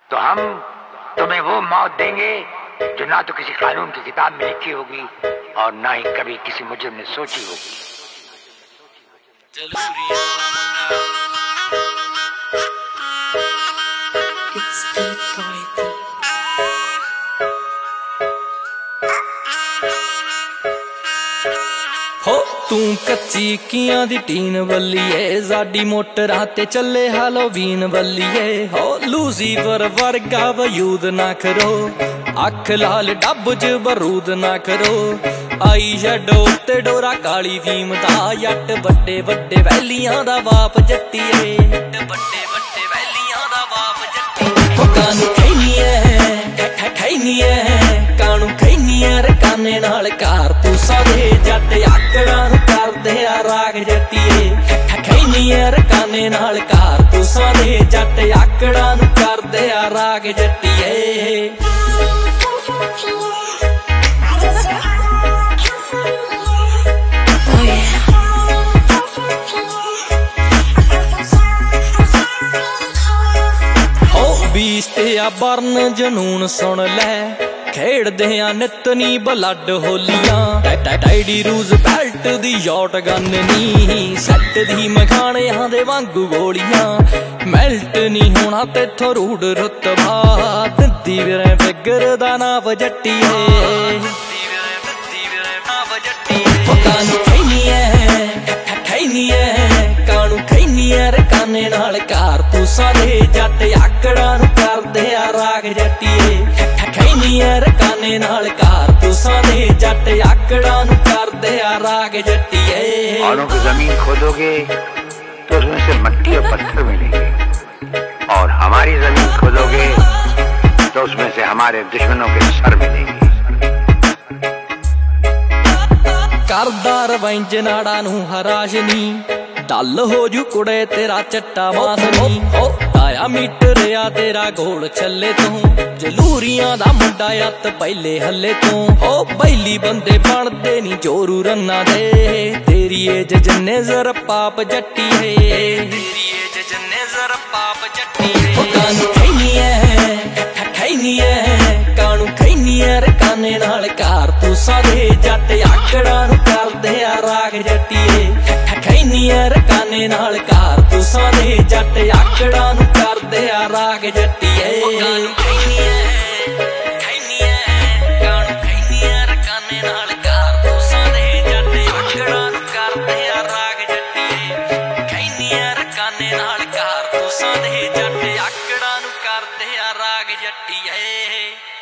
तो हम तुम्हें वो मौत देंगे जो ना तो किसी कानून की किताब में लिखी होगी और ना ही कभी किसी मुजरिम ने सोची होगी। हो तू कच्ची कियां दी टीन बल्लीए साडी मोटरां ते चले हैलोवीन बल्लीए हो लूसीफर वर्गा वयूद ना करो अख लाल डब च बरूद ना करो आई शैडो ते डोरा काली फीम दा जट बड्डे बड्डे वैलियां दा बाप जट्टीए बड्डे बड्डे वैलियां दा बाप जट्टी हो कानू खैनी है कानू खैनी है रकाने नाल कारतूसां दे जट आकड़ां नूं करदे आ राग जट्टीए खैनी है रकाने नाल कारतूसां दे जट आकड़ां नूं करदे आ राग जट्टीए। बीसते आ बरन जनून सुन लै खेड़दे आ नित नी ब्लड होलियां टाइडी रूज बैल्ट दी शॉट गन नी सैट दी मखाणियां दे वांगू गोलियां मैल्ट नी होना तेथों रूड रुतबा दिंदी वीरे फिगर दा नाप जट्टीए कानू खैनी है रकाने नाल कारतूसां दे जट आकड़ां नूं करदे आ राग जट्टीए खैनी है रकाने नाल कारतूसां दे जट आकड़ां नूं करदे आ राग जट्टीए। औरों की जमीन खोदोगे तो उसमें से मट्टी और पत्थर मिलेंगे और हमारी जमीन खोदोगे तो उसमें से हमारे दुश्मनों के सर मिलेंगे। करदा रवंज नाड़ा नूं हराशनी डल हो जू कुड़े तेरा चट्टा मास नी हो ताया मीटर आ तेरा गोल छले तू जलूरियां दा मुंडा अत पहले हले तू हो बैली बंदे बनदे नी जोरू रन्ना दे तेरी एज जन्ने जर पाप जट्टी है तेरी एज जन्ने जर पाप जट्टी है कानू खैनी है रकाने नाल कारतूसां दे जट आकड़ां नूं करदे आ राग जट्टीए खैनी है रकाने नाल कारतूसां दे जट आकड़ां नूं करदे आ राग जट्टीए। कानू खैनी है रकाने नाल कारतूसां दे जट आकड़ां नूं करदे आ राग जट्टीए खैनी है रकाने नाल कारतूसां दे जट आकड़ां नूं करदे आ राग जट्टीए।